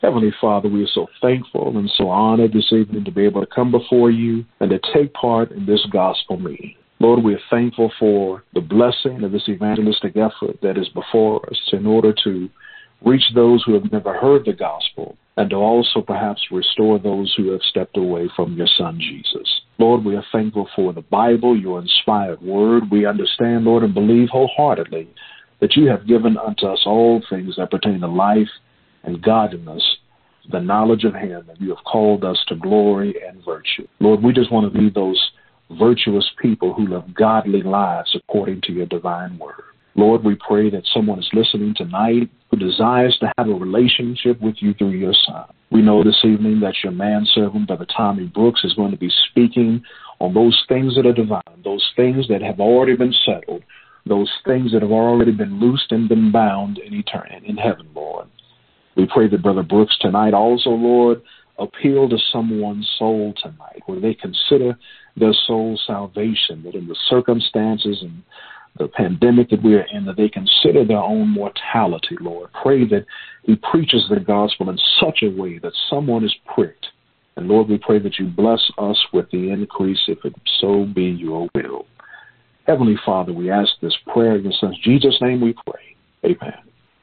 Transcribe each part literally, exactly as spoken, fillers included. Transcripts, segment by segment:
Heavenly Father, we are so thankful and so honored this evening to be able to come before you and to take part in this gospel meeting. Lord, we are thankful for the blessing of this evangelistic effort that is before us in order to reach those who have never heard the gospel and to also perhaps restore those who have stepped away from your Son, Jesus. Lord, we are thankful for the Bible, your inspired word. We understand, Lord, and believe wholeheartedly that you have given unto us all things that pertain to life and godliness, the knowledge of him, and you have called us to glory and virtue. Lord, we just want to be those virtuous people who live godly lives according to your divine word. Lord, we pray that someone is listening tonight who desires to have a relationship with you through your Son. We know this evening that your manservant, Brother Tommy Brooks, is going to be speaking on those things that are divine, those things that have already been settled, those things that have already been loosed and been bound in eternity, in heaven, Lord. We pray that Brother Brooks tonight also, Lord, appeal to someone's soul tonight, where they consider their soul's salvation, that in the circumstances and the pandemic that we are in, that they consider their own mortality, Lord. Pray that he preaches the gospel in such a way that someone is pricked. And Lord, we pray that you bless us with the increase, if it so be your will. Heavenly Father, we ask this prayer in your Son's Jesus' name we pray. Amen.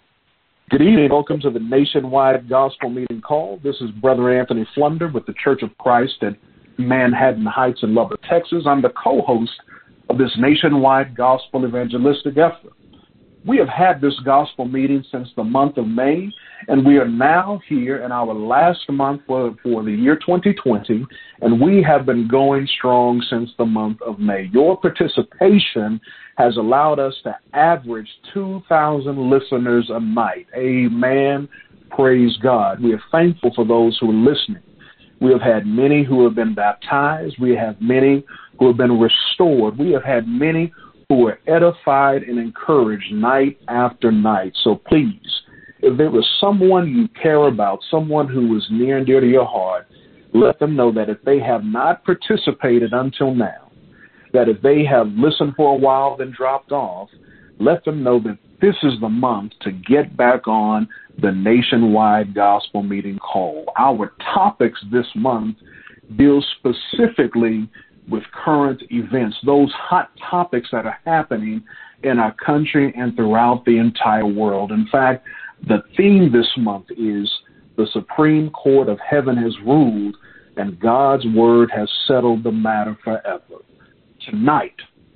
Good evening. Welcome to the Nationwide Gospel Meeting Call. This is Brother Anthony Flunder with the Church of Christ at Manhattan Heights in Lubbock, Texas. I'm the co-host of this nationwide gospel evangelistic effort. We have had this gospel meeting since the month of May, and we are now here in our last month for, for the year twenty twenty, and we have been going strong since the month of May. Your participation has allowed us to average two thousand listeners a night. Amen. Praise God. We are thankful for those who are listening. We have had many who have been baptized. We have many who have been restored. We have had many who are edified and encouraged night after night. So please, if there is someone you care about, someone who is near and dear to your heart, let them know that if they have not participated until now, that if they have listened for a while then dropped off, let them know that this is the month to get back on the Nationwide Gospel Meeting Call. Our topics this month deal specifically with current events, those hot topics that are happening in our country and throughout the entire world. In fact, the theme this month is the Supreme Court of Heaven has ruled and God's word has settled the matter forever. Tonight,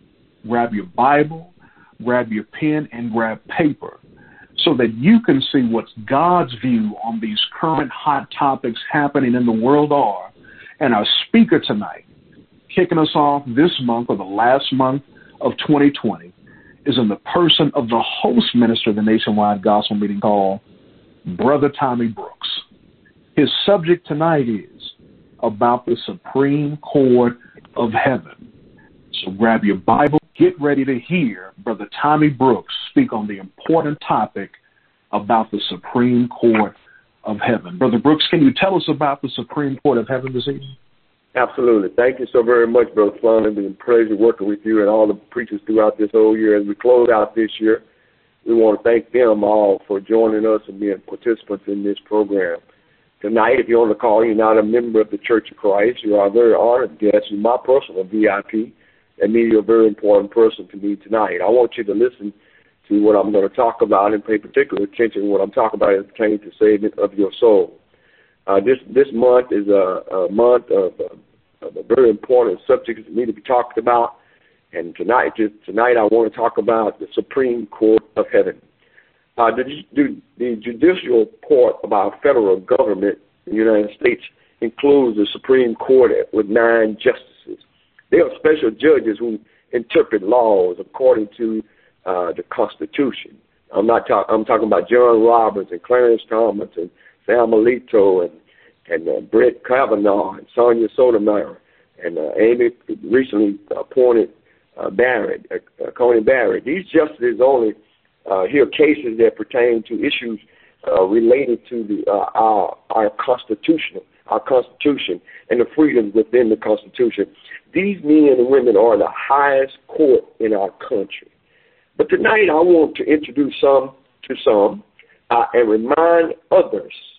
grab your Bible, grab your pen, and grab paper so that you can see what God's view on these current hot topics happening in the world are. And our speaker tonight, kicking us off this month or the last month of twenty twenty, is in the person of the host minister of the Nationwide Gospel Meeting Call, Brother Tommy Brooks. His subject tonight is about the Supreme Court of Heaven. So grab your Bible, get ready to hear Brother Tommy Brooks speak on the important topic about the Supreme Court of Heaven. Brother Brooks, can you tell us about the Supreme Court of Heaven this evening? Absolutely. Thank you so very much, Brother Flan. It's been a pleasure working with you and all the preachers throughout this whole year. As we close out this year, we want to thank them all for joining us and being participants in this program. Tonight, if you're on the call, you're not a member of the Church of Christ, you are a very honored guest. You're my personal V I P. That means you're a very important person to me tonight. I want you to listen to what I'm going to talk about and pay particular attention to what I'm talking about as it pertains to saving of your soul. Uh, this this month is a, a month of, uh, of a very important subject that need to be talked about, and tonight tonight I want to talk about the Supreme Court of Heaven. Uh, the, the, the judicial court of our federal government in the United States includes the Supreme Court with nine justices. They are special judges who interpret laws according to uh, the Constitution. I'm not talking. I'm talking about John Roberts and Clarence Thomas and Sam Alito and and uh, Brett Kavanaugh and Sonia Sotomayor and uh, Amy recently appointed uh, Barrett, uh, Coney Barrett. These justices only uh, hear cases that pertain to issues uh, related to the uh, our our constitutional our Constitution and the freedoms within the Constitution. These men and women are the highest court in our country. But tonight I want to introduce some to some uh, and remind others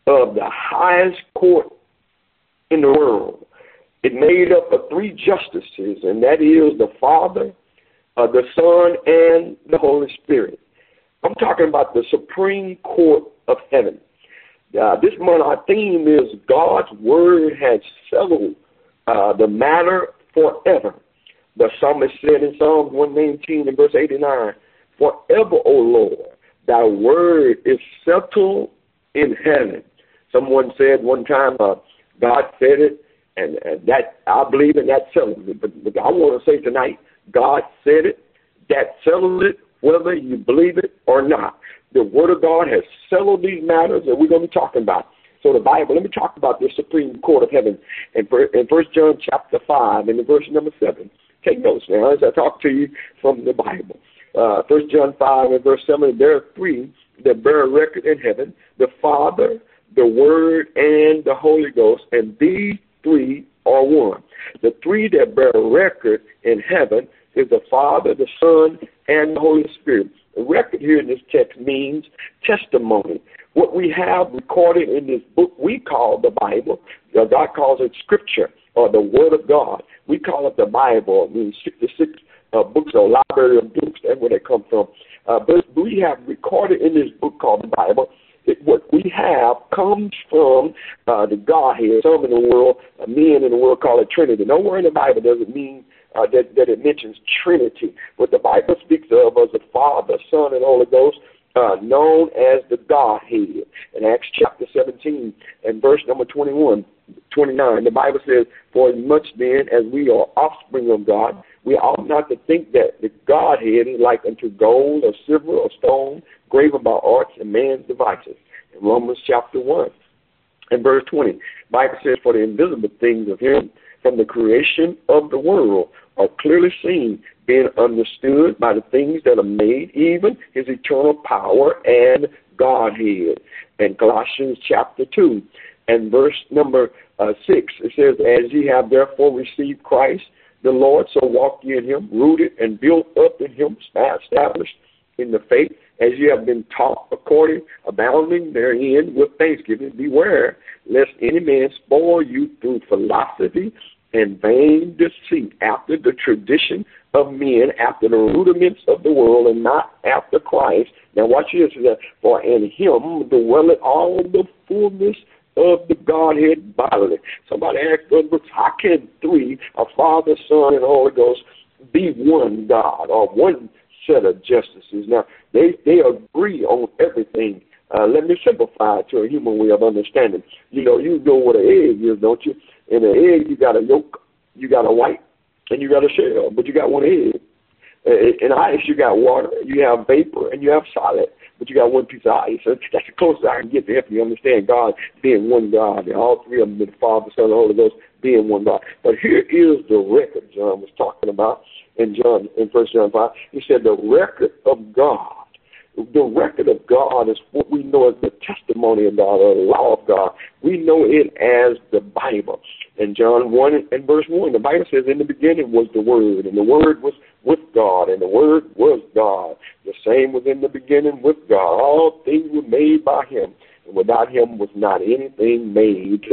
of the highest court in the world. It made up of three justices, and that is the Father, uh, the Son, and the Holy Spirit. I'm talking about the Supreme Court of Heaven. Uh, this month our theme is God's Word has settled uh, the matter forever. The psalmist said in Psalms one nineteen and verse eighty-nine, "Forever, O Lord, thy word is settled in heaven." Someone said one time, uh, God said it, and, and that I believe in that settles it. But, but I want to say tonight, God said it, that settles it, whether you believe it or not. The Word of God has settled these matters that we're going to be talking about. So the Bible, let me talk about the Supreme Court of Heaven in, in First John chapter five and in verse number seven. Take notes now as I talk to you from the Bible. Uh, First John five and verse seven, there are three that bear record in heaven, the Father, the Word, and the Holy Ghost, and these three are one. The three that bear record in heaven is the Father, the Son, and the Holy Spirit. The record here in this text means testimony. What we have recorded in this book we call the Bible, God calls it Scripture, or the Word of God. We call it the Bible. I mean, sixty-six uh, books, or library of books, that's where they come from. Uh, but we have recorded in this book called the Bible, it, what we have comes from uh, the Godhead. Some in the world, uh, men in the world call it Trinity. Nowhere in the Bible does it mean uh, that, that it mentions Trinity. What the Bible speaks of is the Father, Son, and Holy Ghost, uh, known as the Godhead. In Acts chapter seventeen and verse number twenty-one, twenty-nine, the Bible says, "For as much then as we are offspring of God, we ought not to think that the Godhead is like unto gold or silver or stone, graven by arts and man's devices." In Romans chapter one and verse twenty, the Bible says, "For the invisible things of him from the creation of the world are clearly seen, being understood by the things that are made, even his eternal power and Godhead." In Colossians chapter two and verse number uh, six, it says, "As ye have therefore received Christ the Lord, so walk ye in him, rooted and built up in him, established in the faith, as ye have been taught, according, abounding therein with thanksgiving. Beware, lest any man spoil you through philosophy and vain deceit, after the tradition of men, after the rudiments of the world, and not after Christ." Now watch this. "For in him dwelleth all the fullness of the Godhead bodily." Somebody asked us, how can three, a Father, Son, and Holy Ghost, be one God or one set of justices? Now, they, they agree on everything. Uh, let me simplify it to a human way of understanding. You know, you know what an egg is, don't you? In an egg, you got a yolk, you got a white, and you got a shell, but you got one egg. In ice, you got water, you have vapor, and you have solid, but you got one piece of ice. So that's the closest I can get to helping you understand God being one God, and all three of them, the Father, Son, and Holy Ghost, being one God. But here is the record John was talking about in John in First John five. He said the record of God. The record of God is what we know as the testimony of God, or the law of God. We know it as the Bible. In John one and verse one, the Bible says, "In the beginning was the Word, and the Word was with God, and the Word was God. The same was in the beginning with God. All things were made by him, and without him was not anything made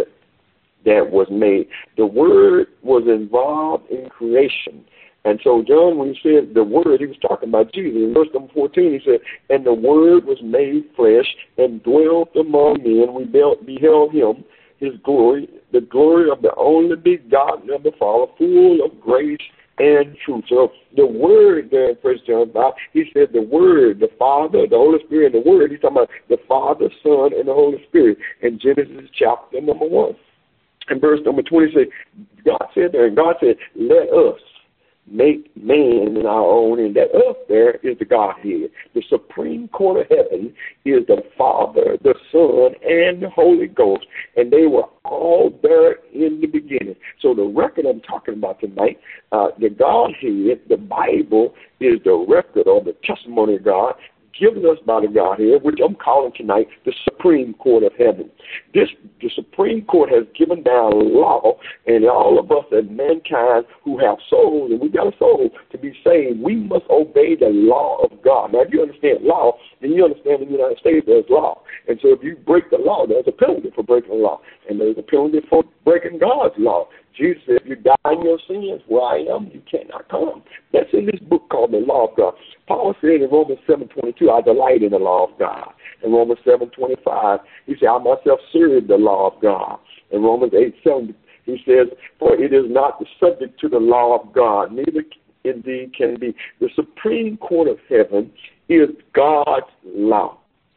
that was made." The Word was involved in creation. And so John, when he said the Word, he was talking about Jesus. In verse number fourteen, he said, "And the Word was made flesh and dwelt among men. We beheld him, his glory, the glory of the only begotten of the Father, full of grace and truth." So the Word there in First John five, he said the Word, the Father, the Holy Spirit, and the Word. He's talking about the Father, Son, and the Holy Spirit in Genesis chapter number one. And verse number twenty says, God said there, and God said, "Let us make man in our own," and that us there is the Godhead. The Supreme Court of Heaven is the Father, the Son, and the Holy Ghost, and they were all there in the beginning. So the record I'm talking about tonight, uh, the Godhead, the Bible, is the record or the testimony of God given us by the Godhead, which I'm calling tonight the Supreme Court of Heaven. This, the Supreme Court has given down law, and all of us as mankind who have souls, and we got a soul to be saved, we must obey the law of God. Now, if you understand law, then you understand in the United States there's law. And so if you break the law, there's a penalty for breaking the law. And there's a penalty for breaking God's law. Jesus said, if you die in your sins, where I am, you cannot come. That's in this book called the Law of God. Paul said in Romans seven twenty-two, I delight in the law of God. In Romans seven twenty-five, he said, I myself serve the law of God. In Romans eight seven, he says, for it is not the subject to the law of God, neither indeed can be. The Supreme Court of heaven is God's law.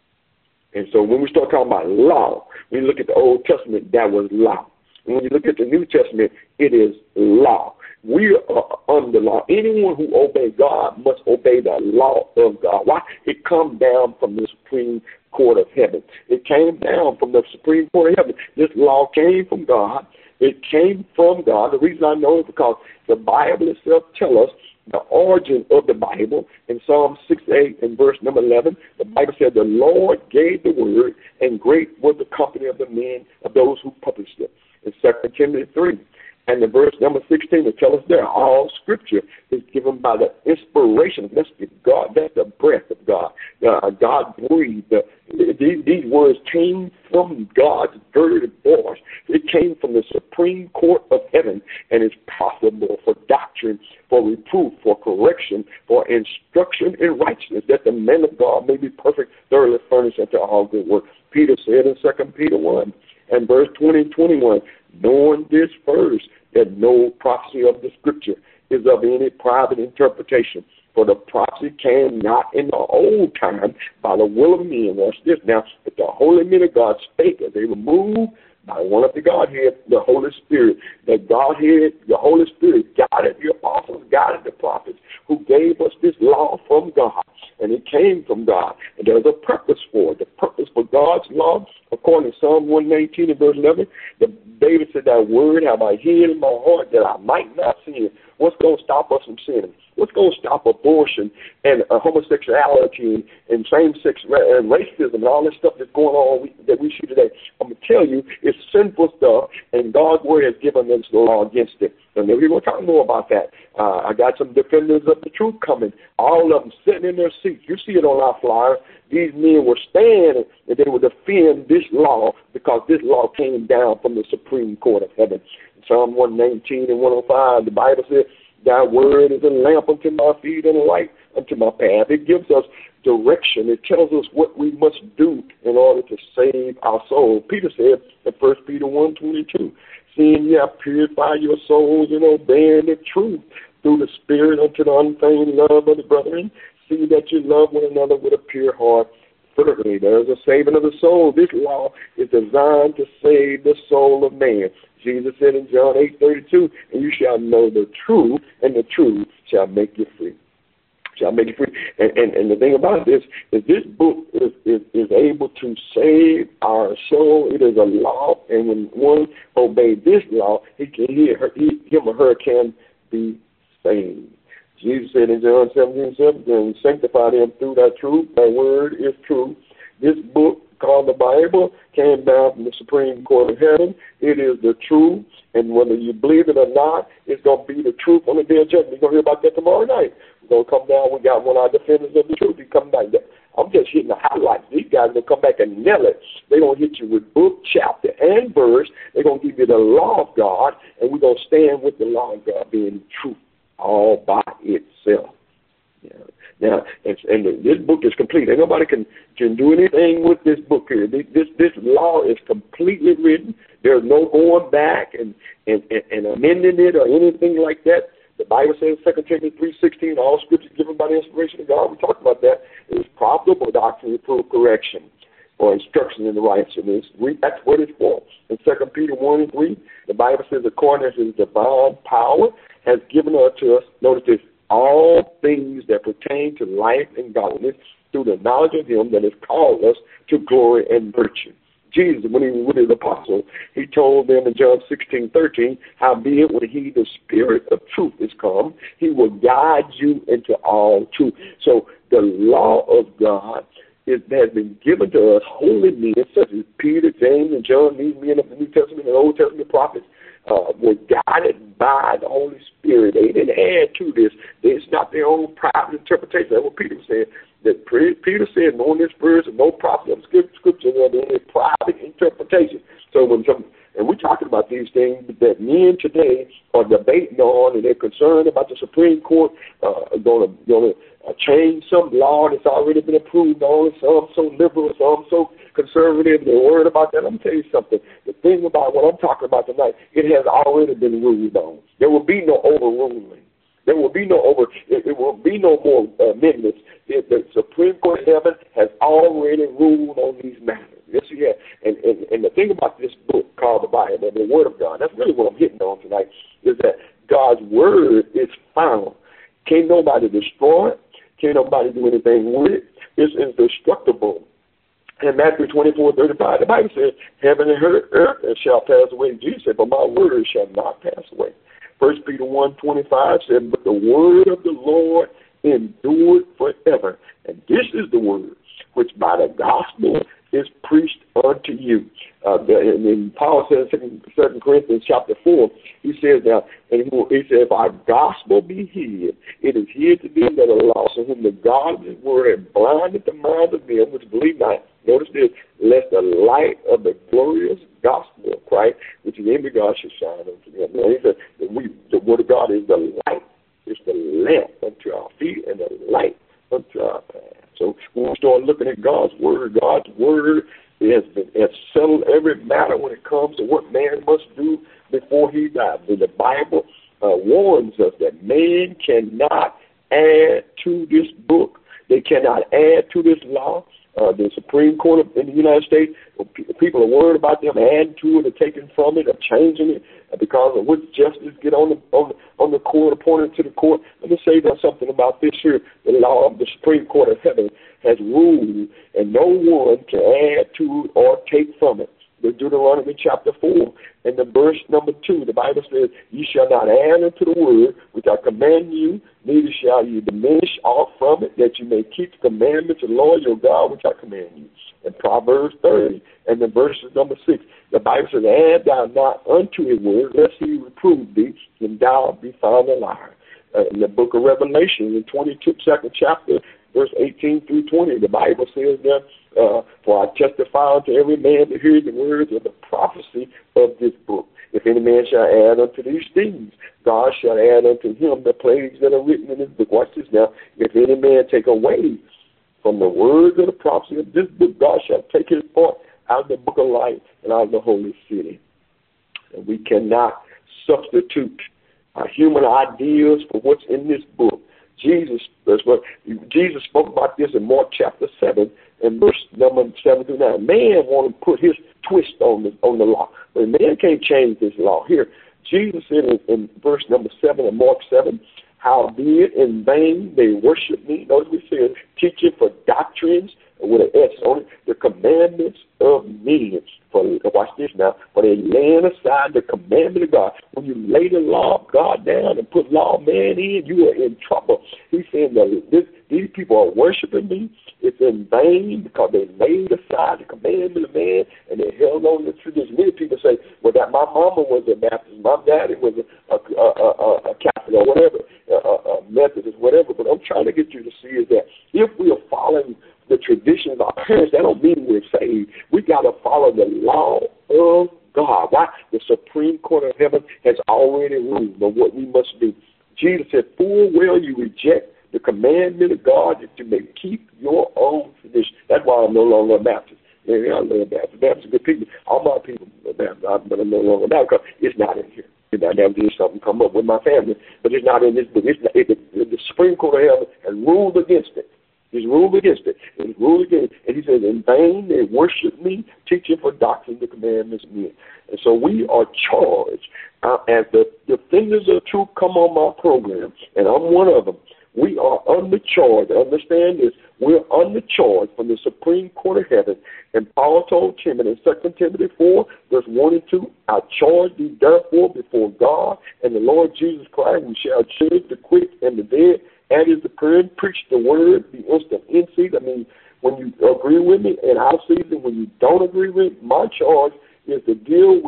And so when we start talking about law, when you look at the Old Testament, that was law. And when you look at the New Testament, it is law. We are under law. Anyone who obeys God must obey the law of God. Why? It comes down from the Supreme Court of heaven. It came down from the Supreme Court of heaven. This law came from God. It came from God. The reason I know is because the Bible itself tells us the origin of the Bible. In Psalm six eight and verse number eleven, the Bible said, the Lord gave the word, and great was the company of the men, of those who published it. In Second Timothy three, and the verse number sixteen, it tells us there, all Scripture is given by the inspiration. That's the God. That's the breath of God. Uh, God breathed. The, these, these words came from God's very voice. It came from the Supreme Court of heaven, and it's possible for doctrine, for reproof, for correction, for instruction in righteousness, that the man of God may be perfect, thoroughly furnished unto all good work. Peter said in Second Peter one, and verse twenty and twenty-one, knowing this first, that no prophecy of the Scripture is of any private interpretation. For the prophecy came not in the old time by the will of men. Watch this now. But the holy men of God spake as they were moved by one of the Godhead, the Holy Spirit. The Godhead, the Holy Spirit guided the apostles, guided the prophets, who gave us this law from God. And it came from God. And there's a purpose for it. The purpose for God's law, according to Psalm one nineteen and verse eleven, the David said, that word have I hid in my heart that I might not sin. What's going to stop us from sinning? What's going to stop abortion and uh, homosexuality and, and same-sex ra- and racism and all this stuff that's going on we, that we see today? I'm going to tell you, it's sinful stuff, and God's word has given us the law against it. And we're going to talk more about that. Uh, I got some defenders of the truth coming, all of them sitting in their seats. You see it on our flyer. These men were standing, and they would defend this law because this law came down from the Supreme Court of heaven. Psalm one nineteen and one oh five, the Bible says, thy word is a lamp unto my feet and a light unto my path. It gives us direction. It tells us what we must do in order to save our soul. Peter said in First Peter one twenty-two, seeing ye have purified your souls in obeying the truth through the Spirit unto the unfeigned love of the brethren, see that you love one another with a pure heart. Thirdly, there is a saving of the soul. This law is designed to save the soul of man. Jesus said in John eight thirty-two, and you shall know the truth, and the truth shall make you free. Shall make you free. And, and, and the thing about this is this book is, is, is able to save our soul. It is a law, and when one obeys this law, he can hear he, him or her can be saved. Jesus said in John seventeen seven, sanctify them through that truth. That word is true. This book called the Bible came down from the Supreme Court of heaven. It is the truth, and whether you believe it or not, it's going to be the truth on the day of judgment. You're going to hear about that tomorrow night. We're going to come down. We got one of our defenders of the truth. He come back there. I'm just hitting the highlights. These guys will come back and nail it. They're going to hit you with book, chapter, and verse. They're going to give you the law of God, and we're going to stand with the law of God being truth all by itself. Yeah. Now, and, and this book is complete. And nobody can, can do anything with this book here. This, this this law is completely written. There's no going back and, and, and, and amending it or anything like that. The Bible says, Second Timothy three sixteen, all scripture is given by the inspiration of God. We talked about that. It is profitable doctrine, reproof, correction, or instruction in the righteousness. That's what it's for. In Second Peter one and three, the Bible says, according to his divine power, has given unto us, notice this, all things that pertain to life and godliness through the knowledge of him that has called us to glory and virtue. Jesus, when he was with his apostles, he told them in John sixteen thirteen, howbeit when he, the Spirit of truth, is come, he will guide you into all truth. So the law of God is, has been given to us, holy men such as Peter, James, and John, these men of the New Testament and Old Testament prophets. uh, were guided by the Holy Spirit. They didn't add to this. It's not their own private interpretation. That's what Peter said. That Peter said, "No, this verse and no prophet of Scripture are any private interpretation." So when some And we're talking about these things that men today are debating on, and they're concerned about the Supreme Court uh, going to going to uh, change some law that's already been approved on. Some so liberal, some so conservative. They're worried about that. I'm going to tell you something. The thing about what I'm talking about tonight, it has already been ruled on. There will be no overruling. There will be no over. It, it will be no more uh, amendments. It, the Supreme Court of Heaven has already ruled on these matters. Yes, yeah. And, and and the thing about this book called the Bible, the Word of God, that's really what I'm hitting on tonight, is that God's Word is found. Can't nobody destroy it. Can't nobody do anything with it. It's indestructible. In Matthew twenty-four thirty-five, the Bible says, "Heaven and earth shall pass away." Jesus said, "But my word shall not pass away." First Peter one twenty-five said, "But the word of the Lord endured forever." And this is the word which by the gospel is preached unto you. Uh, and then Paul says in Second Corinthians chapter four, he says now, and he said, "If our gospel be hid, it is hid to them that are lost, in whom the God of his word had blinded the minds of them which believe not." Notice this, "Lest the light of the glorious gospel of Christ, which is in the God, should shine unto them." Now he said that we, the word of God is the light. It's the lamp unto our feet and the light unto our path. So when we start looking at God's word, God's word has, been, has settled every matter when it comes to what man must do before he dies. And the Bible uh, warns us that man cannot add to this book. They cannot add to this law. Uh, the Supreme Court in the United States, people are worried about them adding to it or taking from it or changing it because of what justice get on the on the, on the court, appointed to the court. Let me say that something about this here. The law of the Supreme Court of Heaven has ruled, and no one can add to it or take from it. The Deuteronomy chapter four and the verse number two, the Bible says, "Ye shall not add unto the word which I command you, neither shall you diminish aught from it, that you may keep the commandments of the Lord your God which I command you." In Proverbs thirty and the verse number six, the Bible says, "Add thou not unto his word, lest he reprove thee, and thou be found a liar." Uh, in the book of Revelation, in twenty-second chapter, verse eighteen through twenty, the Bible says that, uh, "For I testify unto every man that hears the words of the prophecy of this book. If any man shall add unto these things, God shall add unto him the plagues that are written in this book." Watch this now. "If any man take away from the words of the prophecy of this book, God shall take his part out of the book of life and out of the holy city." And we cannot substitute our human ideas for what's in this book. Jesus, that's what Jesus spoke about this in Mark chapter seven and verse number seven through nine. Man want to put his twist on the on the law, but man can't change this law. Here, Jesus said in, in verse number seven of Mark seven, "Howbeit in vain they worship me." Notice we said, teaching for doctrines with an S on it, the commandments of men. For watch this now. "For they laying aside the commandment of God." When you lay the law of God down and put law of man in, you are in trouble. He's saying that this, these people are worshiping me. It's in vain because they laid aside the commandment of man and they held on to the tradition. Many people say, "Well, that my mama was a Baptist, my daddy was a, a, a, a, a Catholic or whatever, a, a Methodist, whatever." But I'm trying to get you to see is that if we are following the traditions of our parents, that don't mean we're saved. We got to follow the law of God. Why? The Supreme Court of Heaven has already ruled on what we must do. Jesus said, "Full well you reject the commandment of God that you may keep your own tradition." That's why I'm no longer a Baptist. Yeah, I love Baptists. Baptists are good people. All my people are Baptists, but I'm no longer a Baptist because it's not in here. That never did something come up with my family, but it's not in this book. It's not, it, the, the Supreme Court of Heaven has ruled against it. He's ruled against it. He's ruled against it. And he says, "In vain they worship me, teaching for doctrine the commandments of men." And so we are charged, uh, as the defenders of truth come on my program, and I'm one of them. We are under charge. Understand this. We're under charge from the Supreme Court of Heaven. And Paul told Timothy in Second Timothy four, verse one and two, "I charge thee therefore before God and the Lord Jesus Christ, who shall judge the quick and the dead. And is the prayer, preach the word, be instant in season." I mean, when you agree with me and out of season, when you don't agree with me, my charge is to deal with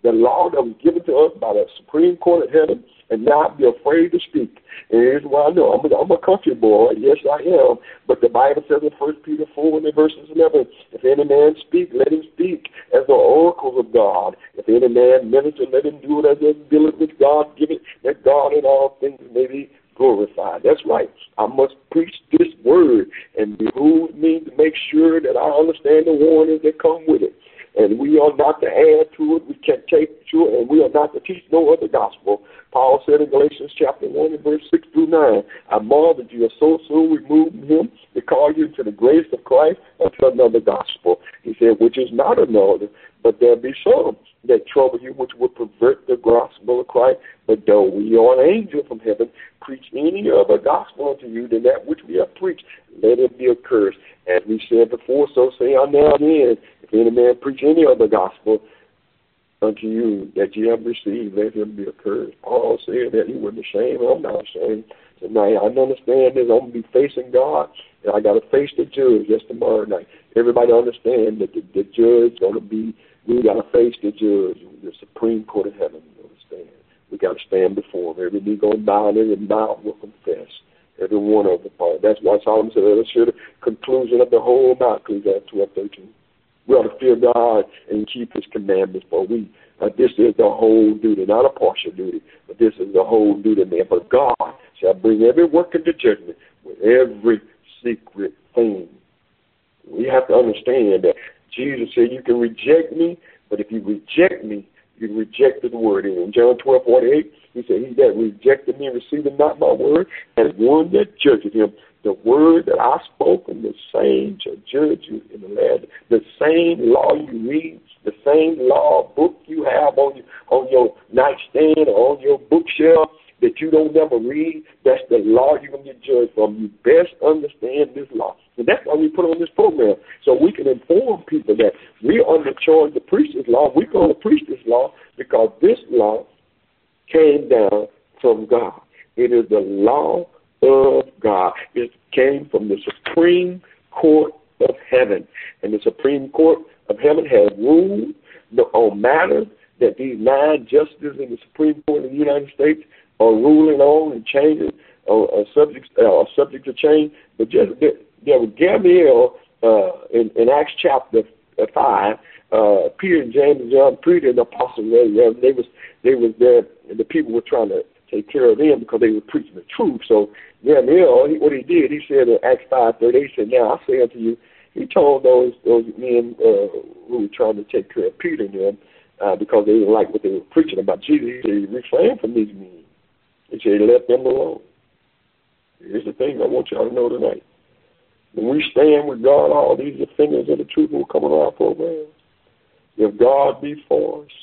the law that was given to us by the Supreme Court of heaven and not be afraid to speak. And here's why I know. I'm a, I'm a country boy. Yes, I am. But the Bible says in First Peter four and verses eleven, if any man speak, let him speak as the oracles of God. If any man minister, let him do it as a dealeth with God, give it that God in all things may be glorified. That's right. I must preach this word, and behoove me to make sure that I understand the warnings that come with it. And we are not to add to it. We can take to it, and we are not to teach no other gospel. Paul said in Galatians chapter one and verse six through nine, I marvel that you are so soon removed from him to call you to the grace of Christ unto another gospel. He said, which is not another, but there be some that trouble you, which will pervert the gospel of Christ. But though we are an angel from heaven, preach any other gospel unto you than that which we have preached, let it be accursed. As we said before, so say I now again, if any man preach any other gospel unto you that ye have received, let him be accursed. Paul said that he wasn't ashamed. I'm not ashamed. So now I understand this. I'm going to be facing God, and I got to face the judge just tomorrow night. Everybody understand that the, the judge going to be, we got to face the judge, the Supreme Court of heaven. You understand? We got to stand before him. Every knee going to bow and every mouth will confess. Every one of the part. That's why Solomon said, let's hear the conclusion of the whole matter, Ecclesiastes twelve thirteen. We ought to fear God and keep his commandments, for we, uh, this is the whole duty, not a partial duty, but this is the whole duty, man. But God shall bring every work into judgment with every secret thing. We have to understand that Jesus said, you can reject me, but if you reject me, you rejected the word. And in John twelve forty-eight, he said, he that rejected me and received not my word, and one that judged him. The word that I spoke, and the same shall judge you in the land. The same law you read, the same law book you have on your, on your nightstand or on your bookshelf that you don't never read, that's the law you're going to get judged from. You best understand this law. And that's why we put on this program, so we can inform people that we are under charge to preach this law. We're going to preach this law because this law came down from God. It is the law of God. It came from the Supreme Court of heaven. And the Supreme Court of heaven has ruled on matters that these nine justices in the Supreme Court of the United States are ruling on and changing, or uh, subjects uh, subject to change. But just there was Gamaliel uh, in, in Acts chapter five. Uh, Peter and James and John, Peter and the apostles, they was they was there, and the people were trying to take care of them because they were preaching the truth. So Gamaliel, he, what he did, he said in Acts five thirty, he said, "Now I say unto you," he told those those men uh, who were trying to take care of Peter and them uh, because they didn't like what they were preaching about Jesus. He said, "Refrain from these men." He said, "Let them alone." Here's the thing I want y'all to know tonight. When we stand with God, all these are fingers of the truth will come on our program. If God be for us,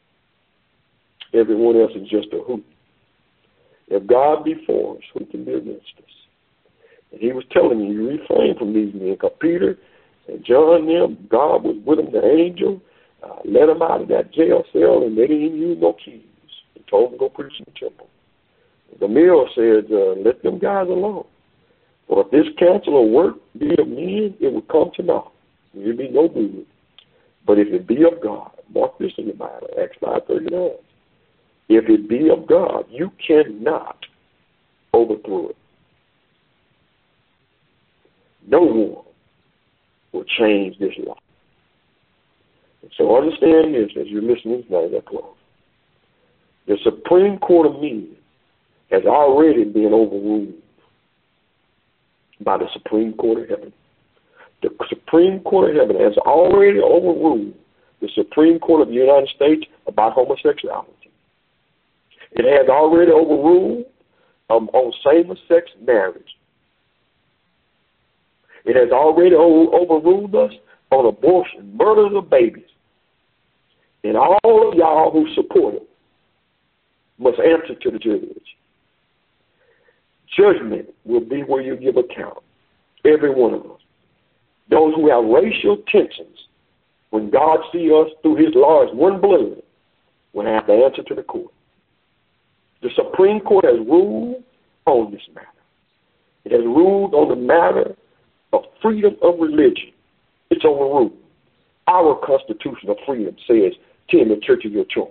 everyone else is just a hoot. If God be for us, who can be against us? And he was telling you, you refrain from these men. Because Peter and John and them, God was with them, the angel, uh, let them out of that jail cell, and they didn't use no keys. He told them to go preach in the temple. The mill said, uh, let them guys alone. For if this counsel of work be of men, it will come to naught. It will be no good. But if it be of God, mark this in the Bible, Acts five thirty-nine. If it be of God, you cannot overthrow it. No one will change this law. And so understand this as you're listening tonight at close. The Supreme Court of men has already been overruled by the Supreme Court of heaven. The Supreme Court of heaven has already overruled the Supreme Court of the United States about homosexuality. It has already overruled um, on same-sex marriage. It has already o- overruled us on abortion, murders of babies. And all of y'all who support it must answer to the judge. Judgment will be where you give account, every one of us. Those who have racial tensions, when God sees us through his law as one blood, will have to answer to the court. The Supreme Court has ruled on this matter. It has ruled on the matter of freedom of religion. It's overruled. Our Constitution of freedom says Attend the church of your choice.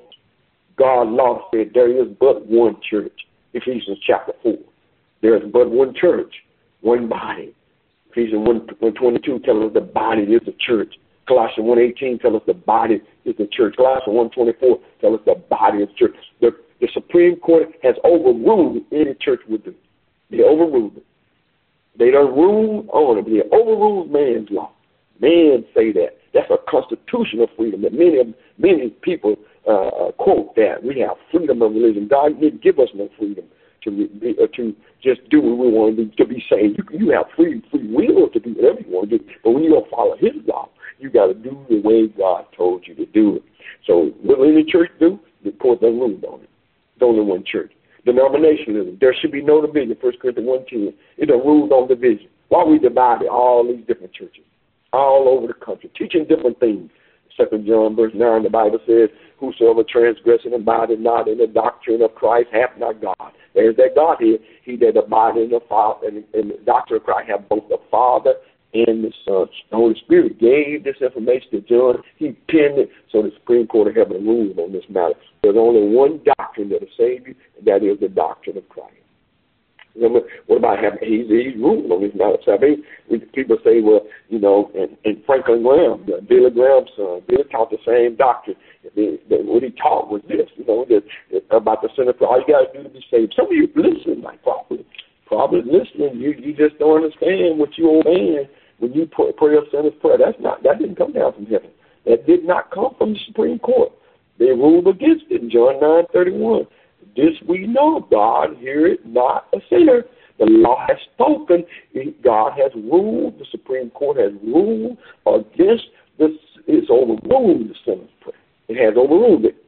God's law said there is but one church. Ephesians chapter four. There is but one church, one body. Ephesians one twenty-two tells us the body is the church. Colossians one eighteen tells us the body is the church. Colossians one twenty-four tells us the body is the church. The, the Supreme Court has overruled any church would do. They overruled it. They don't rule on it. They overruled man's law. Man say that. That's a constitutional freedom that many many people uh, quote that. We have freedom of religion. God didn't give us no freedom to be, uh, to just do what we want to do, to be saved. You, you have free free will to do whatever you want to do. But when you don't follow his law, you got to do the way God told you to do it. So what will any church do? The court doesn't rule on it. It's only one church. Denominationalism. There should be no division. First Corinthians one ten. It don't rule on division. Why we divided all these different churches all over the country, teaching different things. Second John verse nine, the Bible says, whosoever transgresseth and abideth not in the doctrine of Christ hath not God. There's that God here. He that abideth in the Father and in the doctrine of Christ have both the Father and the Son. The Holy Spirit gave this information to John. He penned it so the Supreme Court of Heaven ruled on this matter. There's only one doctrine that will save you, and that is the doctrine of Christ. Remember, what about having, he's, he's ruled on this matter. So I mean, people say, well, you know, and, and Franklin Graham, uh, Billy Graham's son, Billy taught the same doctrine. The, the, what he taught was this, you know, that, about the sinner. All you got to do to be saved. Some of you listen, like probably, probably listening. You you just don't understand what you obeying when you pray, pray a sinner's prayer. That's not, that didn't come down from heaven. That did not come from the Supreme Court. They ruled against it in John nine thirty-one. This we know, God heareth not a sinner. The law has spoken. God has ruled. The Supreme Court has ruled against this. It's overruled the sinner's prayer. It has overruled it.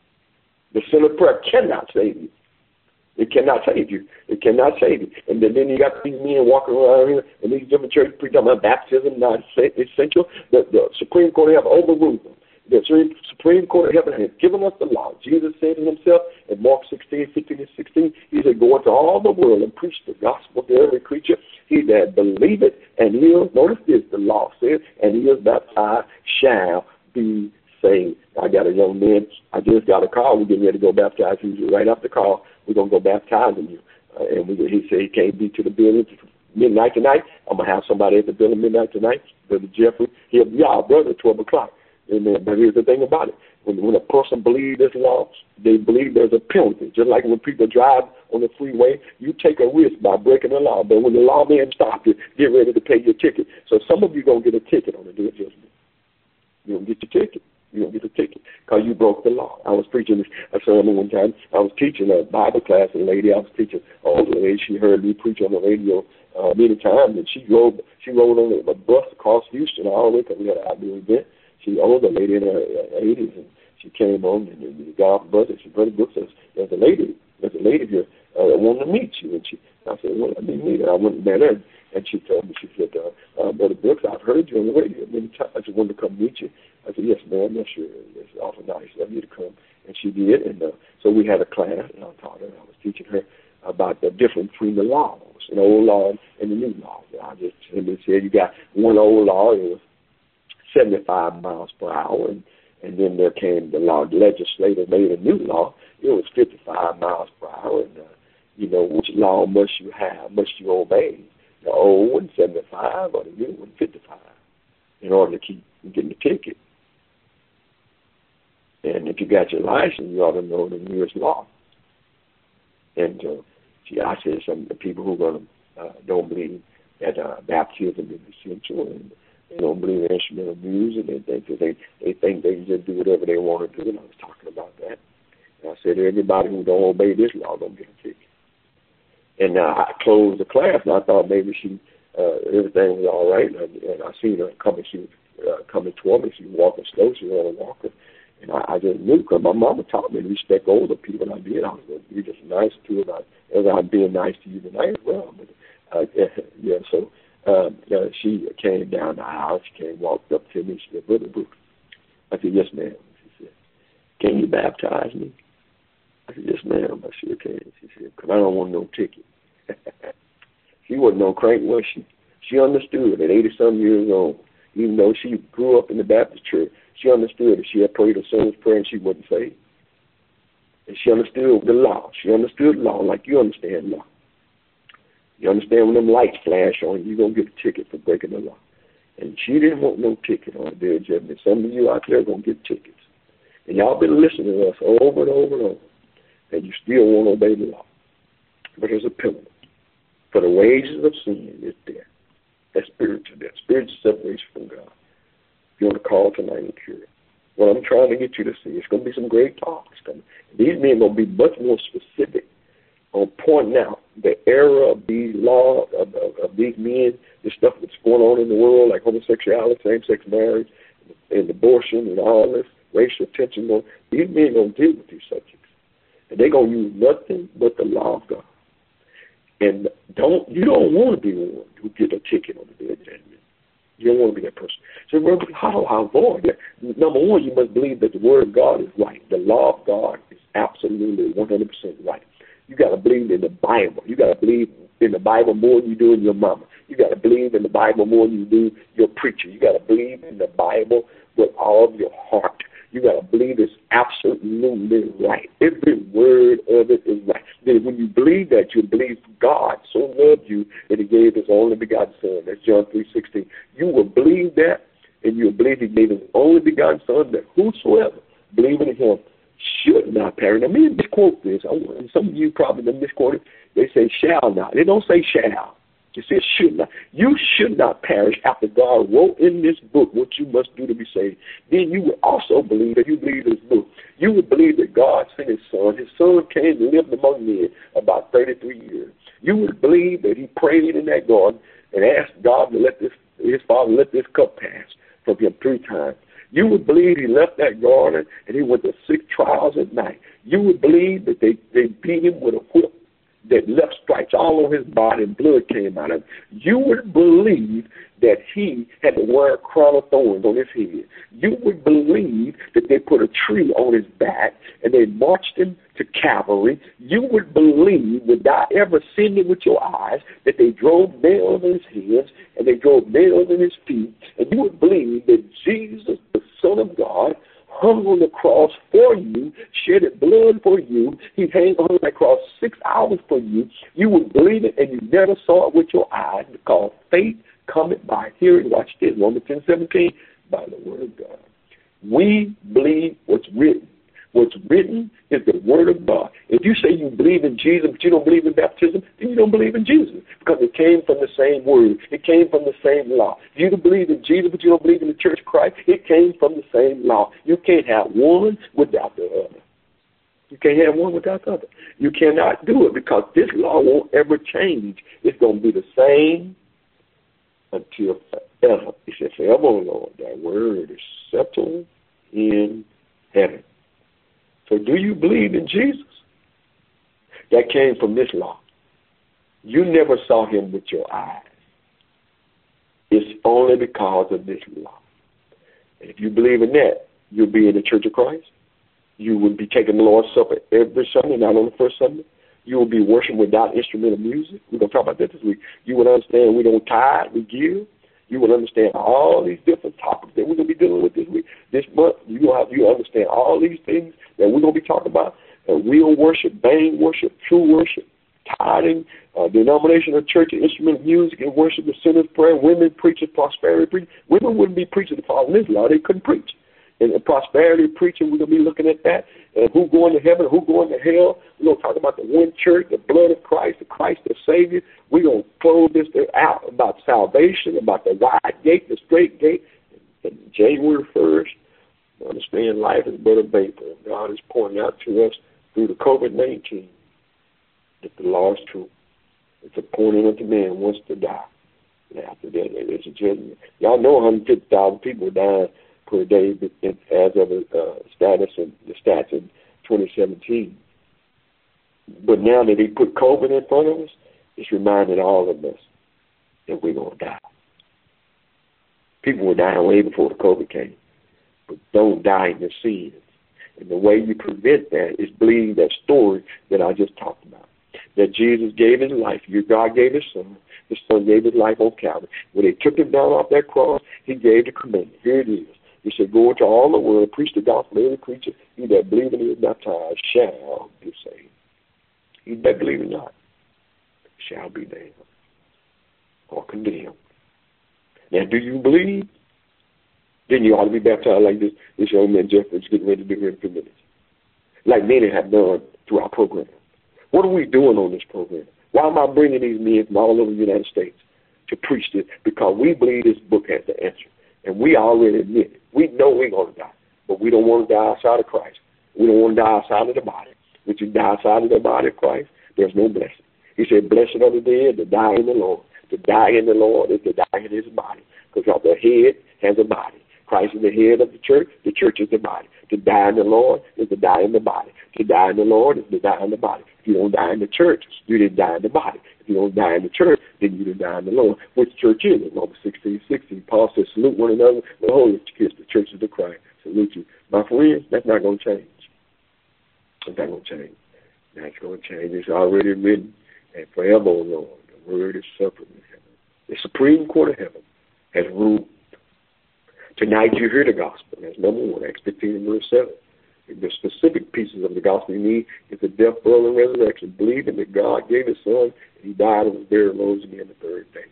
The sinner's prayer cannot save you. It cannot save you. It cannot save you. And then, then you got these men walking around here in these different churches preaching about baptism not essential. The, the Supreme Court have overruled them. The Supreme Court of Heaven has given us the law. Jesus said to himself in Mark sixteen, fifteen, and sixteen, he said, go into all the world and preach the gospel to every creature. He that believeth and is, notice this, the law says, and he is baptized shall be saved. I got a young man, I just got a call. We're getting ready to go baptize you. Right after the call, we're going to go baptizing you. Uh, and we, he said he can't be to the building midnight tonight. I'm going to have somebody at the building midnight tonight. Brother Jeffrey, he'll be our brother at twelve o'clock. Amen. But here's the thing about it. When, when a person believes this law, they believe there's a penalty. Just like when people drive on the freeway, you take a risk by breaking the law. But when the lawman stops you, get ready to pay your ticket. So some of you going to get a ticket on the day of judgment. You're going to get your ticket. You're going to get a ticket because you broke the law. I was preaching a sermon one time. I was teaching a Bible class, and a lady I was teaching, an older lady, she heard me preach on the radio uh, many times, and she rode, she rode on a bus across Houston all the way because we had an outdoor event. She older lady in her eighties, and she came on and, and got off the bus, and she brother Brooks says, "There's a lady, there's a lady here uh, that wanted to meet you." And she, I said, "Well, let me meet her." I went and met her, and she told me, she said, uh, uh, "Brother Brooks, I've heard you on the radio many times. I just wanted to come meet you." I said, "Yes, ma'am, that's sure. It's awful nice of you to come." And she did, and uh, so we had a class, and I taught her. I was teaching her about the difference between the laws, the old law and the new law. And I just simply said, you got one old law, it was seventy-five miles per hour, and, and then there came the law. The legislator made a new law. It was fifty-five miles per hour, and uh, you know, which law must you have, must you obey? The old one, seventy-five, or the new one, fifty-five, in order to keep getting the ticket. And if you got your license, you ought to know the newest law. And uh, see, I said some of the people who are going to uh, don't believe that uh, baptism is essential, and they don't believe in instrumental music. They think that they, they think they can just do whatever they want to do. And I was talking about that. And I said, everybody who don't obey this law don't get a ticket. And uh, I closed the class, and I thought maybe she uh, everything was all right. And I, and I seen her coming. She was uh, coming toward me. She was walking slow. She was on a walker. And I, I just knew, because my mama taught me to respect older people. I did. I was going to be just nice to her. I, as I'm being nice to you tonight as well. But uh, yeah, so. Um, uh, she came down the aisle. She came, walked up to me. She said, "Brother Brooks." I said, "Yes, ma'am." She said, "Can you baptize me?" I said, "Yes, ma'am. I sure can." She said, "Because I don't want no ticket." She wasn't no crank, was she? She understood at eighty-some years old, even though she grew up in the Baptist church, She understood that she had prayed a sinner's prayer and she wasn't saved. And she understood the law. She understood law like you understand law. You understand when them lights flash on you, you're going to get a ticket for breaking the law. And she didn't want no ticket on the day of judgment. Some of you out there are going to get tickets. And y'all been listening to us over and over and over. And you still won't obey the law. But there's a penalty. For the wages of sin is death. That's spiritual death. Spiritual separation from God. If you want to call tonight and cure it. What I'm trying to get you to see, it's going to be some great talks coming. These men are going to be much more specific on pointing out the error of these laws, of, of, of these men, the stuff that's going on in the world, like homosexuality, same-sex marriage, and abortion, and all this racial tension. These men are going to deal with these subjects. And they're going to use nothing but the law of God. And don't you don't want to be one who get a ticket on the day of judgment. You don't want to be that person. So how do I avoid that? Number one, you must believe that the word of God is right. The law of God is absolutely one hundred percent right. You got to believe in the Bible. You got to believe in the Bible more than you do in your mama. You got to believe in the Bible more than you do your preacher. You got to believe in the Bible with all of your heart. You got to believe it's absolutely right. Every word of it is right. Then when you believe that, you believe God so loved you that he gave his only begotten son. That's John three sixteen. You will believe that, and you will believe he gave his only begotten son, that whosoever believing in him should not perish. Now, me misquote this. I want, some of you probably misquote it. They say shall not. They don't say shall. It says should not. You should not perish after God wrote in this book what you must do to be saved. Then you would also believe that you believe this book. You would believe that God sent his son. His son came and lived among men about thirty-three years. You would believe that he prayed in that garden and asked God to let this, his father let this cup pass from him three times. You would believe he left that garden and he went to six trials at night. You would believe that they, they beat him with a whip that left stripes all over his body and blood came out of him. You would believe that he had to wear a crown of thorns on his head. You would believe that they put a tree on his back and they marched him to Calvary. You would believe, without ever seeing it with your eyes, that they drove nails in his hands and they drove nails in his feet. And you would believe that Jesus, the Son of God, hung on the cross for you, shedded blood for you. He hung on that cross six hours for you. You would believe it and you never saw it with your eyes because faith cometh by hearing. Watch this, Romans ten seventeen, by the word of God. We believe what's written. What's written is the word of God. If you say you believe in Jesus, but you don't believe in baptism, then you don't believe in Jesus because it came from the same word. It came from the same law. If you don't believe in Jesus, but you don't believe in the Church of Christ, it came from the same law. You can't have one without the other. You can't have one without the other. You cannot do it because this law won't ever change. It's going to be the same until forever. He said, forever, O Lord, thy word is settled in heaven. So do you believe in Jesus? That came from this law. You never saw him with your eyes. It's only because of this law. And if you believe in that, you'll be in the Church of Christ. You will be taking the Lord's Supper every Sunday, not on the first Sunday. You will be worshiping without instrumental music. We're going to talk about that this week. You will understand we don't tithe, we give. You will understand all these different topics that we're going to be dealing with this week. This month, you will have, you understand all these things that we're going to be talking about. Uh, real worship, vain worship, true worship, tithing, uh, denominational church, instrumental music and worship, the sinner's prayer, women preaching, prosperity preaching. Women wouldn't be preaching the following this law. They couldn't preach. And the prosperity preaching, we're going to be looking at that. And who going to heaven, who going to hell. We're going to talk about the one church, the blood of Christ, the Christ the Savior. We're going to close this out about salvation, about the wide gate, the straight gate. And January first, understand life is but a vapor. God is pointing out to us through the COVID nineteen that the law is true. It's appointed unto man once to die. And after that, there's a judgment. Y'all know one hundred fifty thousand people dying per day as of the uh, status and the stats in twenty seventeen. But now that he put COVID in front of us, it's reminding all of us that we're going to die. People were dying way before the COVID came, but don't die in their sins. And the way you prevent that is believing that story that I just talked about, that Jesus gave his life. God gave his son. His son gave his life on Calvary. When they took him down off that cross, he gave the commandment. Here it is. He said, go into all the world, preach the gospel to every creature. He that believeth and is baptized shall be saved. He that believeth not shall be damned or condemned. Now, do you believe? Then you ought to be baptized like this, this young man Jeffrey is getting ready to do here in a few minutes. Like many have done through our program. What are we doing on this program? Why am I bringing these men from all over the United States to preach this? Because we believe this book has the answer. And we already admit it. We know we're going to die. But we don't want to die outside of Christ. We don't want to die outside of the body. When you die outside of the body of Christ, there's no blessing. He said, blessed are the dead that die in the Lord. To die in the Lord is to die in his body. Because the head has a body. Christ is the head of the church. The church is the body. To die in the Lord is to die in the body. To die in the Lord is to die in the body. If you don't die in the church, you didn't die in the body. If you don't die in the church, then you didn't die in the Lord. Which church is it? Romans sixteen, sixteen. Paul says, salute one another with a holy kiss. The church is the Christ. Salute you. My friends, that's not going to change. It's not going to change. That's going to change. It's already written. And forever, O Lord, the word is suffered in heaven. The Supreme Court of heaven has ruled. Tonight you hear the gospel. That's number one, Acts fifteen and verse seven. The specific pieces of the gospel you need is the death, burial, and resurrection. Believing that God gave his son, and he died and was buried and rose again the third day.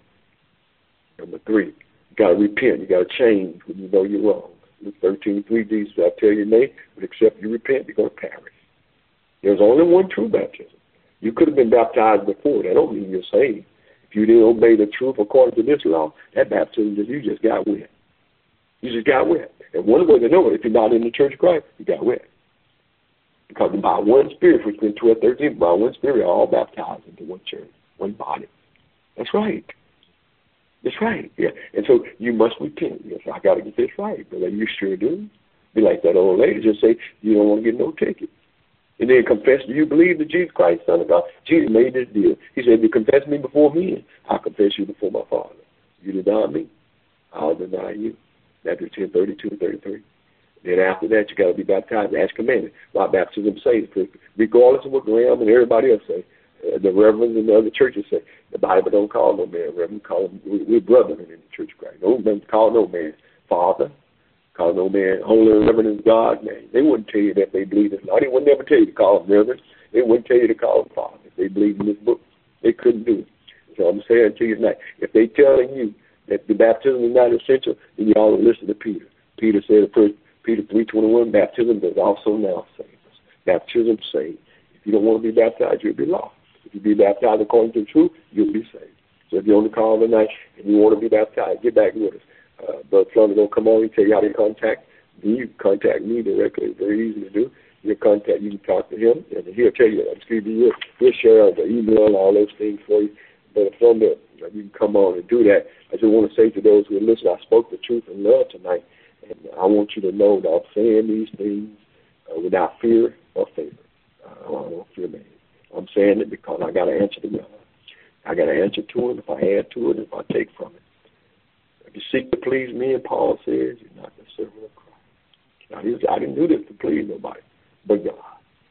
Number three, you got to repent. You got to change when you know you're wrong. Luke thirteen, three, Jesus, I tell you, nay, but except you repent, you're going to perish. There's only one true baptism. You could have been baptized before. That don't mean you're saved. If you didn't obey the truth according to this law, that baptism, you just got wet. You just got wet. And one way to know it, if you're not in the Church of Christ, you got wet. Because by one Spirit, which been twelve, thirteen, by one Spirit, are all baptized into one church, one body. That's right. That's right. Yeah. And so you must repent. Yes, I got to get this right, brother. You sure do. Be like that old lady. Just say you don't want to get no ticket. And then confess, do you believe that Jesus Christ, Son of God? Jesus made this deal. He said, if you confess me before men, I'll confess you before my Father. You deny me, I'll deny you. Matthew ten, thirty-two and thirty-three. Then after that, you got to be baptized as commanded. My baptism says, regardless of what Graham and everybody else say, uh, the reverends and the other churches say, the Bible don't call no man reverend. Call him, we, we're brethren in the Church of Christ. No man call no man Father. Call no man holy and reverend in God's name. They wouldn't tell you that they believe in law. They would never tell you to call them reverend. They wouldn't tell you to call them Father. If they believe in this book, they couldn't do it. So I'm saying to you tonight, if they telling you that the baptism is not essential, then you ought to listen to Peter. Peter said, first Peter three twenty-one, baptism does also now save us. Baptism saves. If you don't want to be baptized, you'll be lost. If you be baptized according to the truth, you'll be saved. So if you're on the call tonight and you want to be baptized, get back with us. Uh, Brother Flounder will come on and tell you how to contact me. You can contact me directly. It's very easy to do. You contact, you can talk to him, and he'll tell you, excuse me, he'll share the email and all those things for you. But from there, you can come on and do that. I just want to say to those who are listening, I spoke the truth in love tonight, and I want you to know that I'm saying these things uh, without fear or favor. Uh, I don't fear man. I'm saying it because I got to answer to God. I got to answer to it if I add to it, if I take from it. If you seek to please me, and Paul says, you're not the servant of Christ. Now, was, I didn't do this to please nobody but God.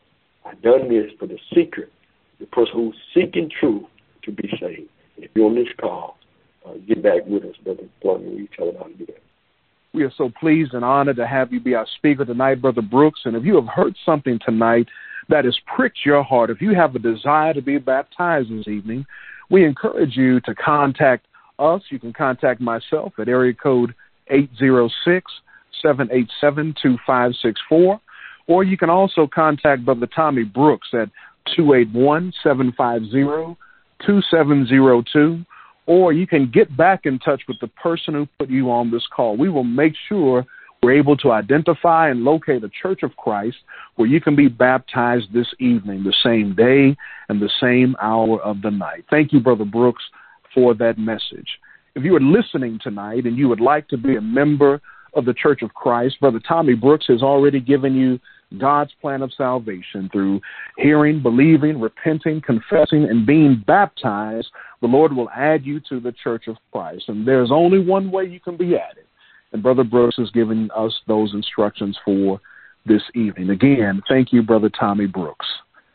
I done this for the seeker, the person who's seeking truth to be saved. And if you're on this call, uh, get back with us, Brother Plummer. We tell them how to do that. We are so pleased and honored to have you be our speaker tonight, Brother Brooks. And if you have heard something tonight that has pricked your heart, if you have a desire to be baptized this evening, we encourage you to contact us. You can contact myself at area code eight zero six, seven eight seven, two five six four, or you can also contact Brother Tommy Brooks at two eight one, seven five zero, two seven zero two, or you can get back in touch with the person who put you on this call. We will make sure we're able to identify and locate a Church of Christ where you can be baptized this evening, the same day and the same hour of the night. Thank you, Brother Brooks, for that message. If you are listening tonight and you would like to be a member of the Church of Christ, Brother Tommy Brooks has already given you God's plan of salvation through hearing, believing, repenting, confessing, and being baptized. The Lord will add you to the Church of Christ. And there's only one way you can be added. And Brother Brooks has given us those instructions for this evening. Again, thank you, Brother Tommy Brooks.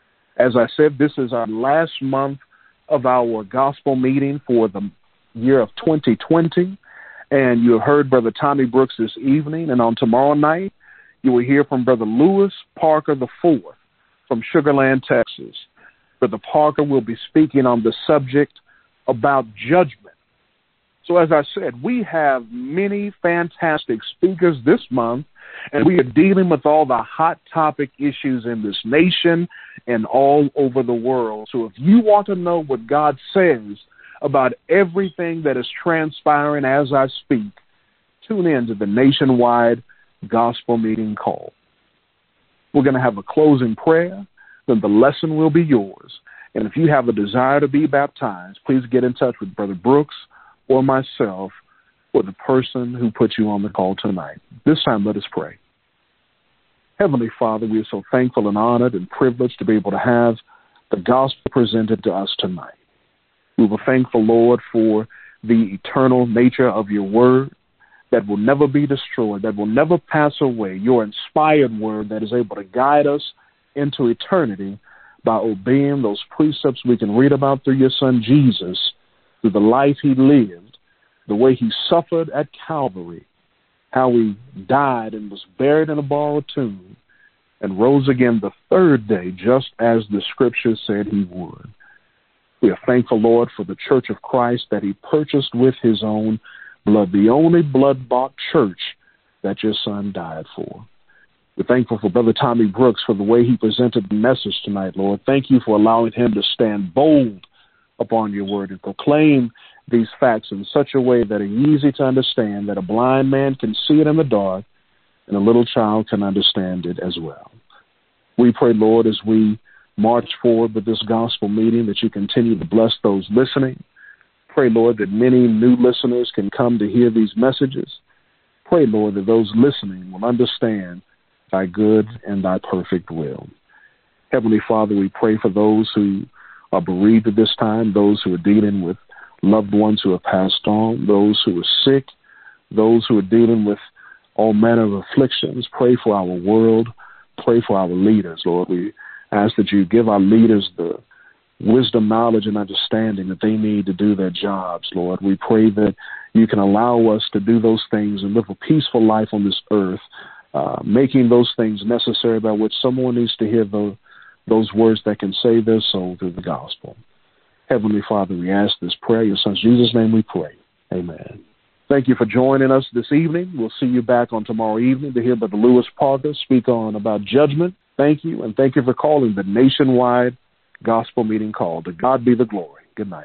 As I said, this is our last month of our gospel meeting for the year of twenty twenty. And you have heard Brother Tommy Brooks this evening, and on tomorrow night, you will hear from Brother Lewis Parker the fourth from Sugar Land, Texas. Brother Parker will be speaking on the subject about judgment. So as I said, we have many fantastic speakers this month, and we are dealing with all the hot topic issues in this nation and all over the world. So if you want to know what God says about everything that is transpiring as I speak, tune in to the nationwide gospel meeting call. We're going to have a closing prayer, then the lesson will be yours. And if you have a desire to be baptized, please get in touch with Brother Brooks or myself or the person who put you on the call tonight. This time, let us pray. Heavenly Father, we are so thankful and honored and privileged to be able to have the gospel presented to us tonight. We were thankful, Lord, for the eternal nature of your word that will never be destroyed, that will never pass away, your inspired word that is able to guide us into eternity by obeying those precepts we can read about through your Son Jesus, through the life he lived, the way he suffered at Calvary, how he died and was buried in a borrowed tomb, and rose again the third day, just as the scripture said he would. We are thankful, Lord, for the Church of Christ that he purchased with his own blood, the only blood-bought church that your Son died for. We're thankful for Brother Tommy Brooks for the way he presented the message tonight, Lord. Thank you for allowing him to stand bold upon your word and proclaim these facts in such a way that are easy to understand, that a blind man can see it in the dark and a little child can understand it as well. We pray, Lord, as we march forward with this gospel meeting, that you continue to bless those listening. Pray, Lord, that many new listeners can come to hear these messages. Pray, Lord, that those listening will understand thy good and thy perfect will. Heavenly Father, we pray for those who are bereaved at this time, those who are dealing with loved ones who have passed on, those who are sick, those who are dealing with all manner of afflictions. Pray for our world. Pray for our leaders, Lord. We ask that you give our leaders the wisdom, knowledge, and understanding that they need to do their jobs, Lord. We pray that you can allow us to do those things and live a peaceful life on this earth, uh, making those things necessary by which someone needs to hear the, those words that can save their soul through the gospel. Heavenly Father, we ask this prayer. In your Son Jesus' name we pray. Amen. Thank you for joining us this evening. We'll see you back on tomorrow evening to hear Brother Lewis Parker speak on about judgment. Thank you, and thank you for calling the nationwide gospel meeting call. To God be the glory. Good night.